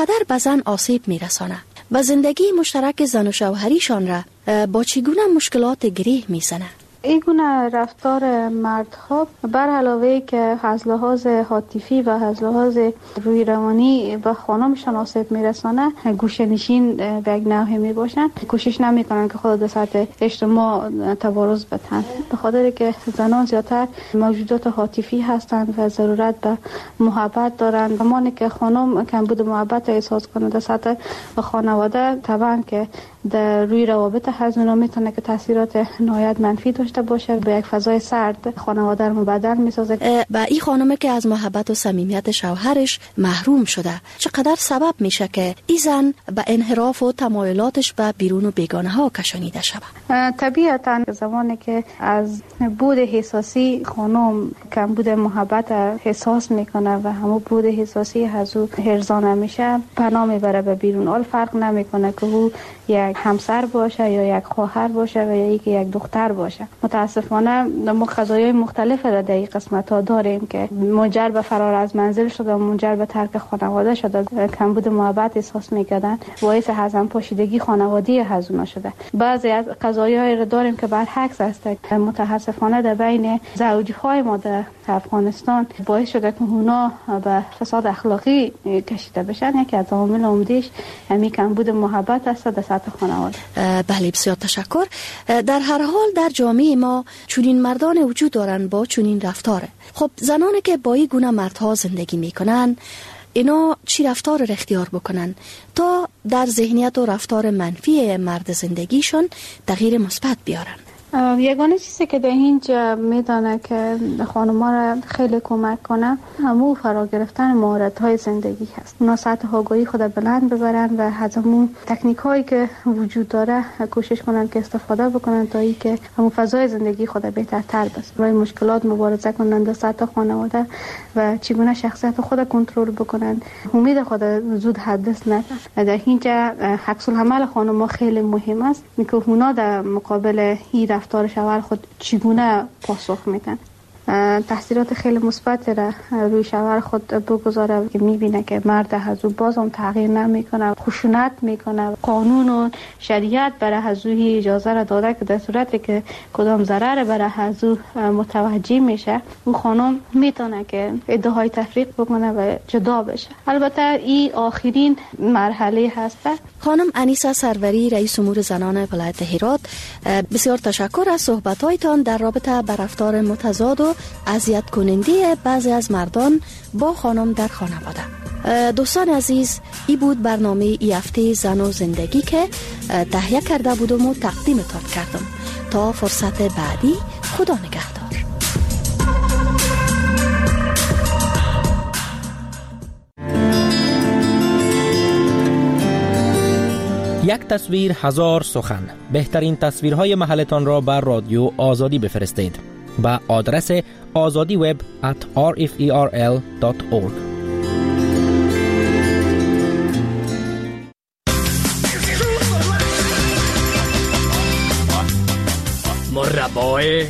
چقدر به زن آسیب میرسانه و زندگی مشترک زن و شوهریشان را با چگونه مشکلات گریه میزنه. این گونه رفتار مردها بر علاوه که از لحاظ عاطفی و از لحاظ روی روانی به خانمشان آسیب میرسانه، گوشه‌نشین به یک نوعی میباشن، کوشش نمیکنن که خود در سطح اجتماع تبارز بدن، به خاطر که زنان زیادتر موجودات عاطفی هستند و ضرورت به محبت دارند. زمانی که خانم کمبود محبت احساس کنه در سطح خانواده، طبعا که در روی روابط هزینه میتونه که تاثیرات نهایت منفی داشته باشه، به یک فضای سرد خانواده رو مبدل میسازه. و این خانم که از محبت و صمیمیت شوهرش محروم شده، چقدر سبب میشه که این زن به انحراف و تمایلاتش به بیرون و بیگانه ها کشانیده شود. طبیعتا زمانی که از بود احساسی خانم کمبود محبت احساس میکنه و همون بود احساسی از او هرزانه میشه، پناه میبره به بیرون. اول فرق نمیکنه که او یک همسر باشه یا یک خواهر باشه و یا یک دختر باشه. متاسفانه ما قضایای مختلف را در این قسمت ها داریم که منجر به فرار از منزل شده، منجر به ترک خانواده شده، کمبود محبت احساس میکردن، باعث هضم پاشیدگی خانوادگی هزونا شده. بعضی از قضایایی را داریم که برعکس است. متاسفانه در بین زوجهای ما در افغانستان باعث شده که اونا به فساد اخلاقی کشیده بشن. یکی از عوامل عمده‌اش همین کمبود محبت است در سطح خانواده. بله، بسیار تشکر. در هر حال در جامعه ما چنین مردان وجود دارن با چنین رفتاره. خب زنانی که با این گونه مردها زندگی میکنن، اینا چی رفتار را اختیار بکنن تا در ذهنیت و رفتار منفی مرد زندگیشون تغییر مثبت بیارن؟ یگانه چیزی که در اینجا میدانه که خانم‌ها را خیلی کمک کنه همون فرا گرفتن مهارت‌های زندگی هست. اونا سطح آگاهی خود بلند ببرن و از همون تکنیک‌هایی که وجود داره کوشش کنن که استفاده بکنن تا اینکه همون فضای زندگی خود بهترتر بشه. برای مشکلات مبارزه کنن در سطح خانواده و چگونه شخصیت خود کنترل بکنن، امید خود زود حدث نکنن. در اینجا عکس العمل خانم‌ها خیلی مهم است که اونا در مقابل این رفتار شوهر خود چگونه پاسخ میدن. تاثیرات خیلی مثبت را روی شوهر خود بگذاره که میبینه که مرد از او باز هم تغییر نمیکنه، خشونت میکنه. قانون و شریعت برای از او اجازه را داده که در صورتی که کدام ضرر برای از او متوجه میشه، او خانم میتونه که ادعای تفریق بکنه و جدا بشه. البته این آخرین مرحله هسته. خانم انیسه سروری، رئیس امور زنان ولایت هرات، بسیار تشکر از صحبت‌هایتان در رابطه با رفتار متضاد و اذیت کننده بعضی از مردان با خانم در خانواده. دوستان عزیز، این بود برنامه ای هفته زن و زندگی که تهیه کرده بودم و تقدیمتان کردم. تا فرصت بعدی، خدا نگهدار. یک تصویر هزار سخن. بهترین تصویرهای محلتان را بر رادیو آزادی بفرستید با آدرس azadiweb@rferl.org. مربای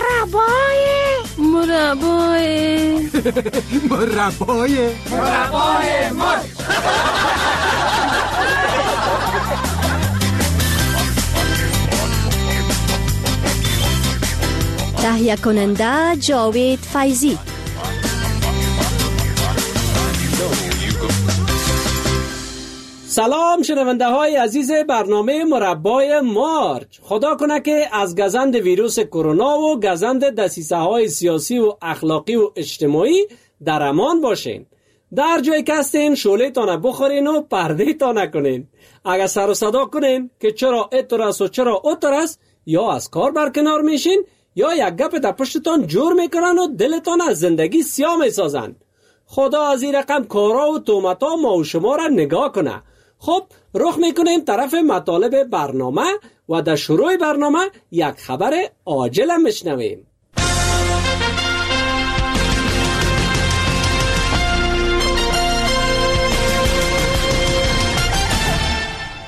تهیه کننده جاوید فیضی. سلام شنونده های عزیز برنامه مربای مارچ. خدا کنه که از گزند ویروس کرونا و گزند دسیسه های سیاسی و اخلاقی و اجتماعی در امان باشین. در جای که هستین شعله تانه بخورین و پرده تانه کنین. اگر سر و صدا کنین که چرا اتر است و چرا اتر است، یا از کار برکنار میشین یا یک گپ در پشتتان جور میکنن و دلتان از زندگی سیاه میسازن. خدا از این رقم کارا و تومتا ما و شما را نگاه کنه. خب رخ میکنیم طرف مطالب برنامه و در شروع برنامه یک خبر عاجل میشنویم.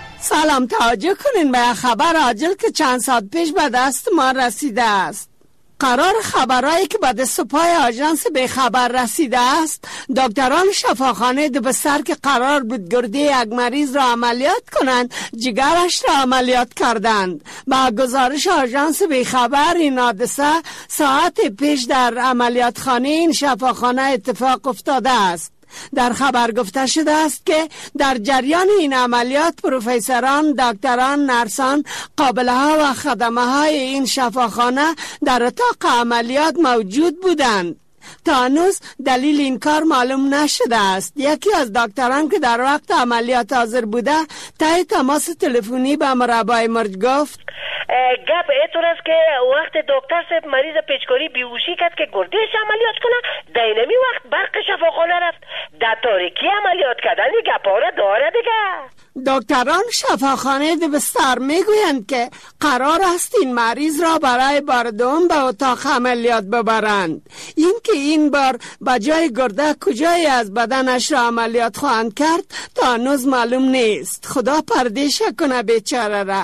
سلام، توجه کنین به خبر عاجل که چند ساعت پیش به دست ما رسیده است. قرار خبرایی که به دست پای آژانس به خبر رسیده است، دکتران شفاخانه دو بستر که قرار بود گرده یک مریض را عملیات کنند، جگرش را عملیات کردند. با گزارش آژانس به خبر این حادثه ساعت پیش در عملیات خانه این شفاخانه اتفاق افتاده است. در خبر گفته شده است که در جریان این عملیات پروفسوران، دکتران، نرسان، قابله ها و خدمه های این شفاخانه در اتاق عملیات موجود بودند. تا هنوز دلیل این کار معلوم نشده است. یکی از دکتران که در وقت عملیات حاضر بوده تای تماس تلفنی به مربای مرج گفت گپ اینطور است که وقت دکتر صاحب مریض پیچکاری بیهوشی کرد که گردهش عملیات کنه، دینمی وقت برق شفاخانه رفت، در تاریکی عملیات کردن گپا را داره دیگه. دکتران شفاخانه دو بستر میگویند که قرار است این مریض را برای بار دوم به اتاق عملیات ببرند. این که این بار به جای گرده کجای از بدنش را عملیات خواهند کرد تا هنوز معلوم نیست. خدا پردیش کنه بیچاره را.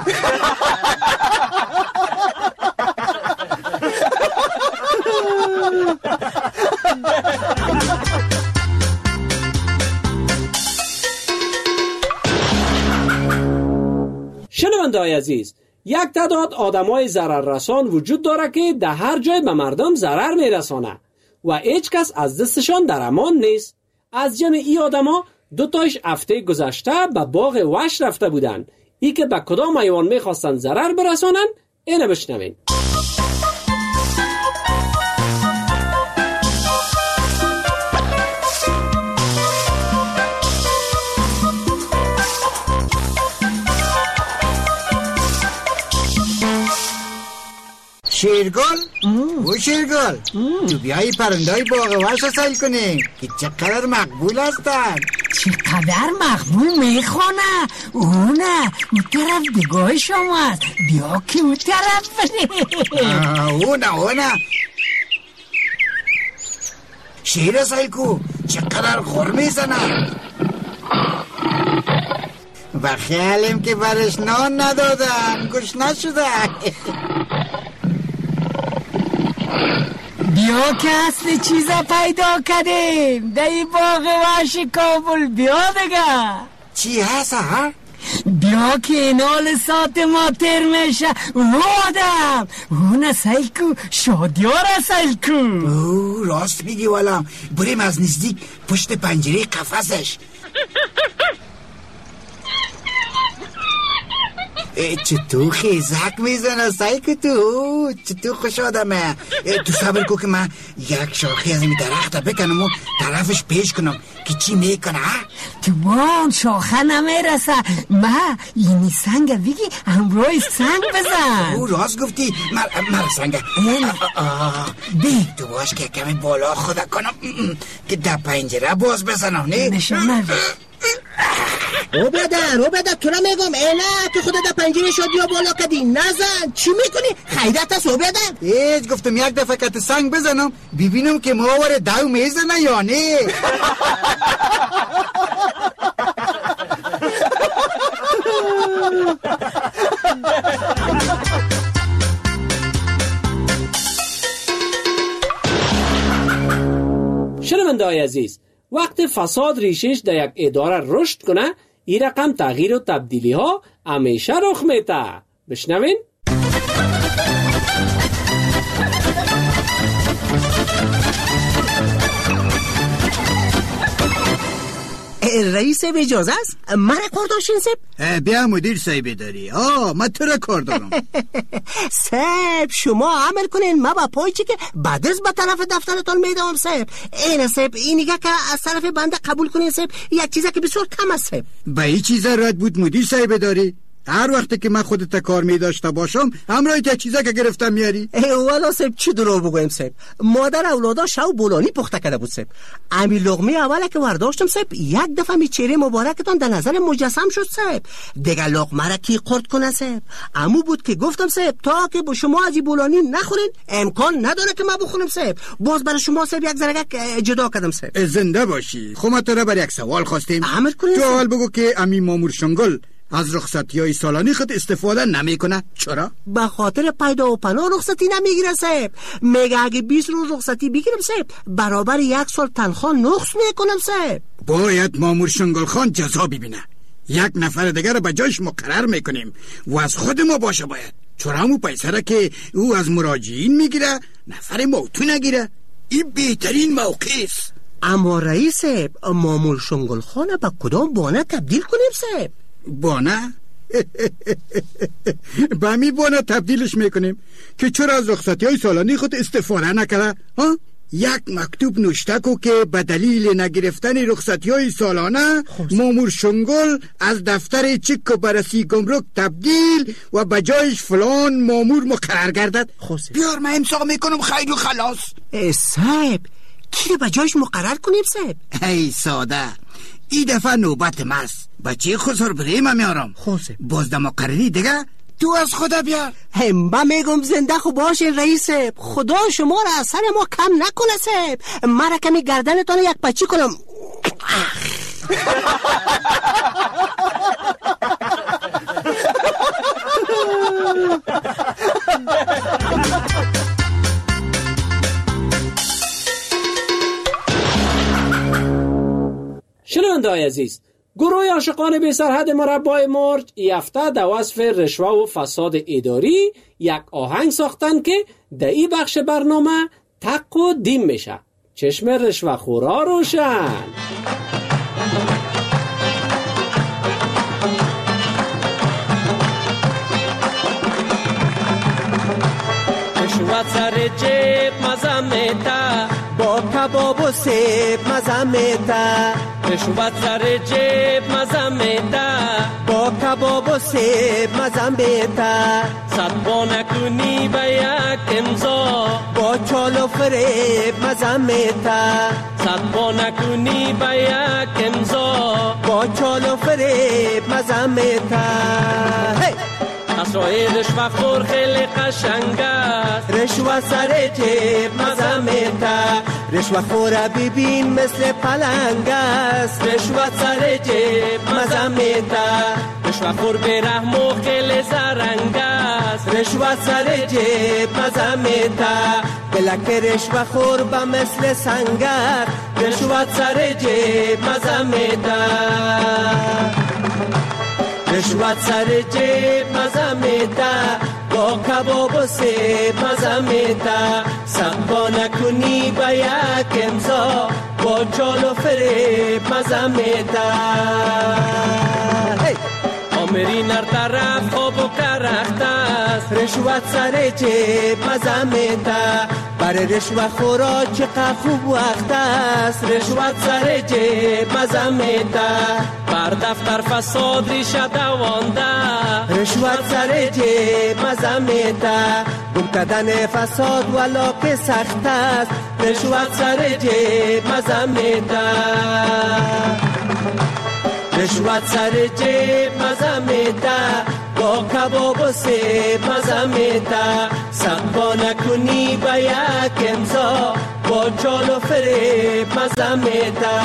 شنونده‌های عزیز، یک تعداد آدمای ضرر رسان وجود داره که در هر جای به مردم ضرر میرسانه و هیچ کس از دستشان در امان نیست. از جمع این آدما دو تایش هفته گذشته به باغ وحش رفته بودن. ای که به کدام حیوان میخواستن ضرر برسانن اینو بشنوین. شیرگل؟ او شیرگل تو بیایی پرندای باغ وحش رو سیل کنی که چقدر مقبول هستن. چقدر مقبول میخونه؟ اونه اون طرف دگاه شماست، بیا که اون طرف بره. اونه شیر سیل کو چقدر خور میزنن و خیالیم که برش نان ندادن، گوش نشده. بیا که اصل چیزا پیدا کردیم در این باغ وحش کابل. بیا دیگه. چی هست ها؟ بیا که نال سات ما تر میشه. آدم اون سیل کو، شادیار سیل کو. راست میگی والا، بریم از نزدیک پشت پنجره قفسش. چطور خیزک میزنه سایکو تو؟ چطور خوش آدمه؟ تو صبر کو که من یک شاخه از این درخت بکنم و طرفش پیش کنم که چی میکنه؟ تو بان شاخه نمیرسه. ما اینی سنگ بگی امروی سنگ بزن. او راست گفتی. مر سنگ بی تو باش که کمی بالا خدا کنم که در پنجره باز بزنم. نه نشانه او بدر تو را میگم اینا که خودت در پنجره شدی یا بالا کدی نزن. چی میکنی؟ خیرت است او بدر. هیچ گفتم یک دفعه کت سنگ بزنم ببینم که ماور دو میزنه یا نه. شنونده‌های عزیز، وقت فساد ریشش در یک اداره رشد کنه، این رقم تغییر و تبدیلی ها همیشه رخ میده. بشنوین. رئیس اجازه است؟ من کار داشتین سب؟ بیا مدیر صاحب داری. من تو را کار دارم. سب شما عمل کنین، من با پایچی که بعد از به طرف دفترتان میدم سب. این سب اینیگه که از طرف بنده قبول کنین سب، یک چیزه که بسیار کم است سب. با این چیزه رد بود مدیر صاحب داری؟ هر وقتی که من خودت کار می داشته باشم همراهی تا چیزا که گرفتم میاری. والا سب چی دروغ بگویم سب، مادر اولادا شو بولانی پخته کرده بود سب. امی لقمه اوله که ورداشتم سب یک دفعه می چهره مبارکتان در نظر مجسم شد سب. دیگه لقمه را کی قرد کنه سب؟ امو بود که گفتم سب تا که با شما از این بولانی نخورین امکان نداره که ما بخورم سب. باز برای شما سب یک زرگک جدا کردم سب. زنده باشی. خب ما تو را بر یک سوال خواستیم. عمل کنین. سوال بگو که امی مامور شنگل از رخصتی‌های سالانه خود استفاده نمیکنه. چرا؟ به خاطر پیدا و پناه رخصتی نمیگیره صاحب. میگه اگه 20 روز رخصتی بگیرم صاحب برابر 1 سال تنخواه نقص میکنم صاحب. باید مامور شنگل خان جزا ببینه. 1 نفر دیگر رو به جایش مقرر میکنیم و از خود ما باشه باید. چرا همون پیسه را که او از مراجعین میگیره نفر موتو نگیره؟ این بهترین موقع است. اما رئیس صاحب مامور شنگل خانه به کدام بانه تبدیل کنیم صاحب؟ بانه؟ به همی بانه تبدیلش میکنیم که چرا از رخصتی های سالانی خود استفاده نکرده؟ ها؟ 1 مکتوب نوشته کو که به دلیل نگرفتن رخصتی های سالانه مامور شنگل از دفتر چک و بررسی گمرک تبدیل و به جایش فلان مامور مقرر گردد. بیار من امضا میکنم خیر و خلاص. صاحب کی به جایش مقرر کنیم صاحب؟ ای ساده، این دفعه نوبت ماست. بچه خسر بریم میارم. باز در مقرری دیگه تو از خدا بیار. با میگم زنده خوب باشین رئیس صاحب. خدا شما را از سر ما کم نکنه صاحب. مرا کمی گردنتان یک پچی کنم. شنونده‌های عزیز، گروه عاشقان بی سرحد مربای مرج یفته در وصف رشوه و فساد اداری یک آهنگ ساختن که در این بخش برنامه تق و دیم میشه. چشم رشوه خورا روشن. رشوت سر جیب مزه میته، با کباب و سیب مزه میته. رشوت سر جیب مزه میته، با کباب و سیب مزه میته. صد با نکنی به 1 امضا، با چال و فریب مزه میته. صد با نکنی به 1 امضا، با چال و فریب مزه میته. اسرای رشوه خور خیلی قشنگ است، رشوه سر جیب مزه میته. رشوه خور ببین مثل پلنگ است، رشوه سر جیب مزه میته. رشوه خور به رحم و خیلی زرنگ است، رشوه سر جیب مزه میته. بلک رشوه خور به مثل سنگر، رشوه سر جیب مزه میته. رشوت سر جیب مزه میته، با کباب و سیب مزه میته. سبا نکنی به 1 امضا، با چال و فریب مزه میته. آمرین هر طرف خواب و کرخت است، رشوت سر جیب مزه میته. برای رشوه خورا چقدر خوب وقت است، رشوت سر جیب مزه میته. بر دفتر فساد ریشه دوانده، رشوت سر جیب مزه میته. گم کردن فساد والا که سخت است، رشوت سر جیب مزه میته. رشوت سر جیب مزه میته، با کباب و سیب مزه میته. سبا نکنی به 1 امضا، با چال و فریب مزه میته.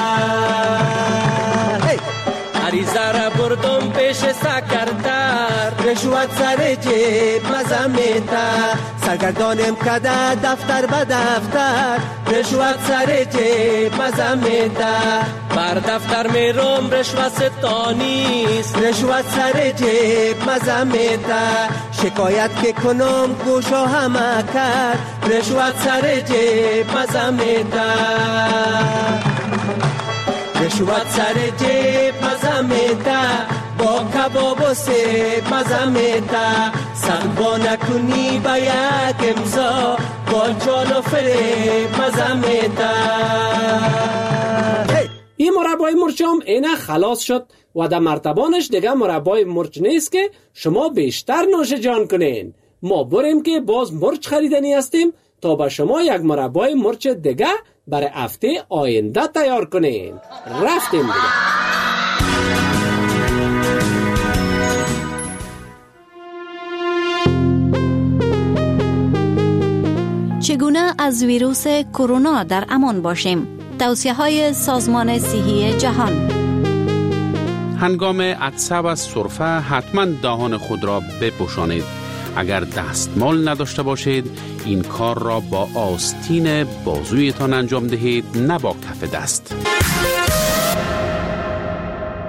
عریضه را بردم پیش سکرتر، رشوت سر جیب مزه میته. سرگردانم کده دفتر به دفتر، رشوت سر جیب مزه میته. بر دفتر میرم رشوت ستانیست، رشوت سر جیب مزه میته. شکایت که کنم گوشا همه کرد، رشوت سر جیب مزه میته. رشوت سر جیب مزه میته، با کباب و سیب مزه میته. سبا نکنی به 1 امضا، با چال و فریب مزه میته. این مربای مرچ هم اینه خلاص شد و در مرتبانش دیگه مربای مرچ نیست که شما بیشتر نوش جان کنین. ما بریم که باز مرچ خریدنی هستیم تا به شما یک مربای مرچ دیگه برای هفته آینده تیار کنین. رفتیم دیگه. چگونه از ویروس کرونا در امان باشیم؟ توصیه‌های سازمان صحی جهان. هنگام عطسه و سرفه حتما دهان خود را بپوشانید. اگر دستمال نداشته باشید این کار را با آستین بازویتان انجام دهید، نه با کف دست.